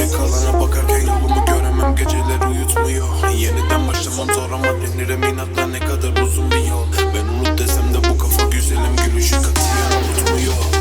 Geriye kalana bakarken yolumu göremem, geceler uyutmuyor. Yeniden başlamam zor ama denirim inatla, ne kadar uzun bir yol. Ben unut desem de bu kafa güzelim, gülüşü katiyen unutmuyor.